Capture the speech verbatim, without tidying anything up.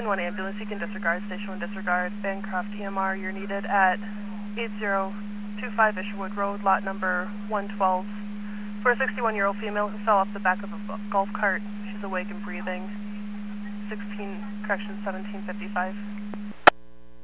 Station one ambulance, you can disregard. Station one disregard. Bancroft E M R, you're needed at eight zero two five Isherwood Road, lot number one twelve. For a sixty-one-year-old female who fell off the back of a golf cart. She's awake and breathing. sixteen, correction, seventeen fifty-five.